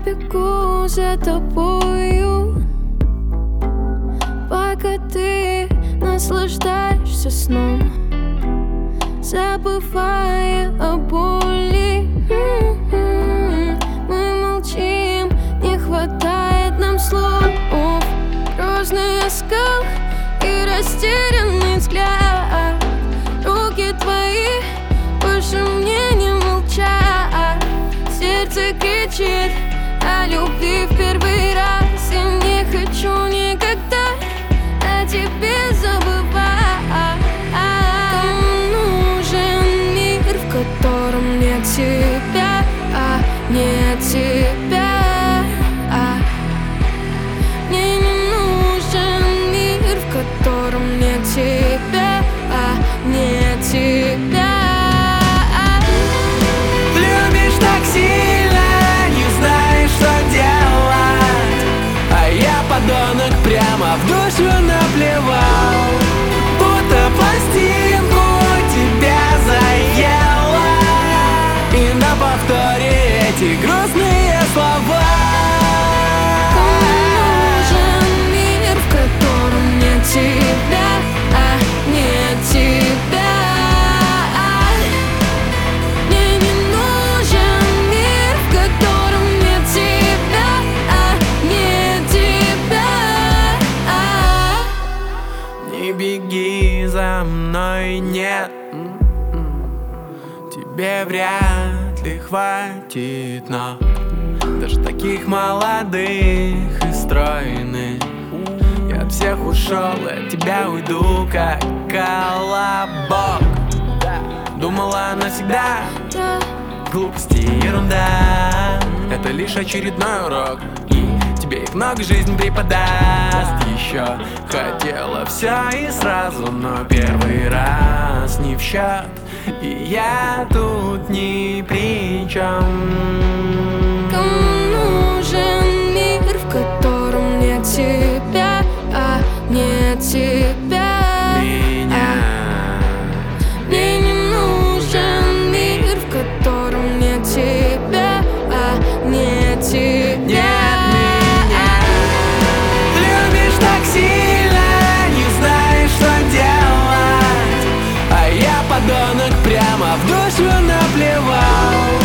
бегу за тобою, пока ты наслаждаешься сном, забывая о боли. Мы молчим, не хватает нам слов. Грозный оскал и растерянный взгляд. Руки твои больше мне не молчат. Сердце кричит о любви в первый раз. Я не хочу никогда о тебе забывать. Кому нужен мир, в котором нет тебя, нет тебя? Мне не нужен мир, в котором нет тебя, нет тебя. Любишь так сильно, не знаешь, что делать, а я, подонок, прямо в душу наплевал. Будто пластинку тебя заела, и на повторе эти грустные слова. Тебя, нет тебя. Мне не нужен мир, в котором нет тебя, нет тебя. Не беги за мной, нет. Тебе вряд ли хватит, но даже таких молодых и стройных я от всех ушел, и от тебя уйду, как колобок. Думала навсегда, глупости и ерунда. Это лишь очередной урок, и тебе их много жизнь преподаст. Еще хотела все и сразу, но первый раз не в счет, и я тут ни при чем. Кому нужен мир, в котором нет тебя, нет тебя? Мне не нужен мир, в котором нет тебя, нет тебя. Нет меня. Любишь так сильно, не знаешь, что делать, а я, подонок, прямо в душу наплевал.